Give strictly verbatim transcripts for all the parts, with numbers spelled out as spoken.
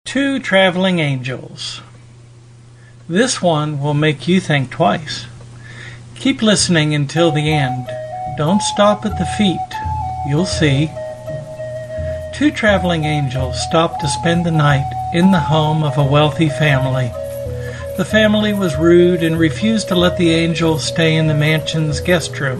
Two Traveling Angels. This one will make you think twice. Keep listening until the end. Don't stop at the feet. You'll see. Two traveling angels stopped to spend the night in the home of a wealthy family. The family was rude and refused to let the angels stay in the mansion's guest room.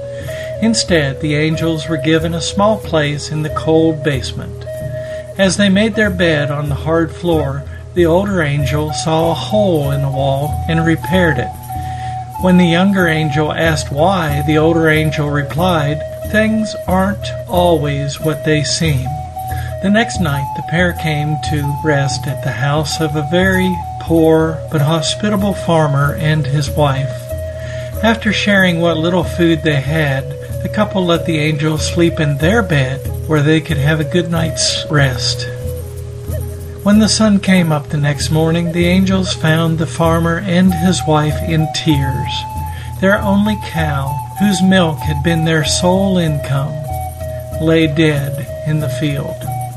Instead, the angels were given a small place in the cold basement. As they made their bed on the hard floor, the older angel saw a hole in the wall and repaired it. When the younger angel asked why, the older angel replied, "Things aren't always what they seem." The next night, the pair came to rest at the house of a very poor but hospitable farmer and his wife. After sharing what little food they had, the couple let the angel sleep in their bed where they could have a good night's rest. When the sun came up the next morning, the angels found the farmer and his wife in tears. Their only cow, whose milk had been their sole income, lay dead in the field.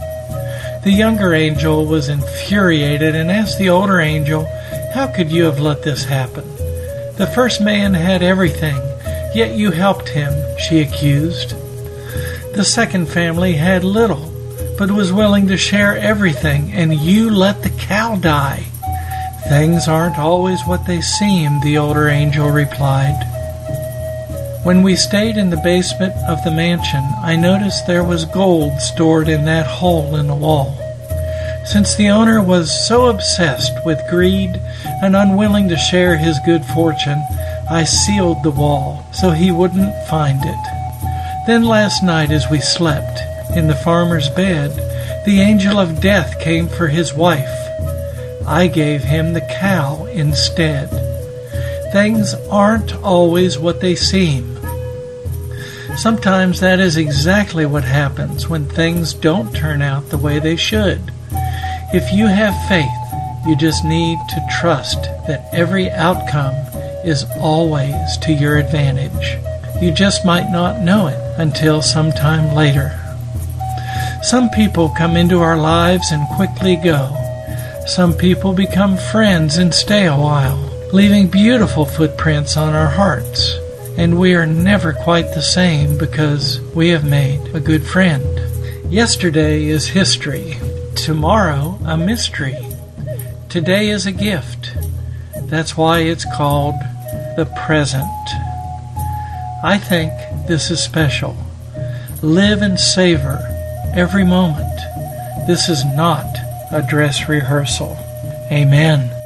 The younger angel was infuriated and asked the older angel, "How could you have let this happen? The first man had everything, yet you helped him," she accused. "The second family had little, but was willing to share everything, and you let the cow die." "Things aren't always what they seem," the older angel replied. "When we stayed in the basement of the mansion, I noticed there was gold stored in that hole in the wall. Since the owner was so obsessed with greed and unwilling to share his good fortune, I sealed the wall so he wouldn't find it. Then last night as we slept in the farmer's bed, the angel of death came for his wife. I gave him the cow instead. Things aren't always what they seem." Sometimes that is exactly what happens when things don't turn out the way they should. If you have faith, you just need to trust that every outcome is always to your advantage. You just might not know it until sometime later. Some people come into our lives and quickly go. Some people become friends and stay a while, leaving beautiful footprints on our hearts. And we are never quite the same because we have made a good friend. Yesterday is history. Tomorrow, a mystery. Today is a gift. That's why it's called the present. I think this is special. Live and savor every moment. This is not a dress rehearsal. Amen.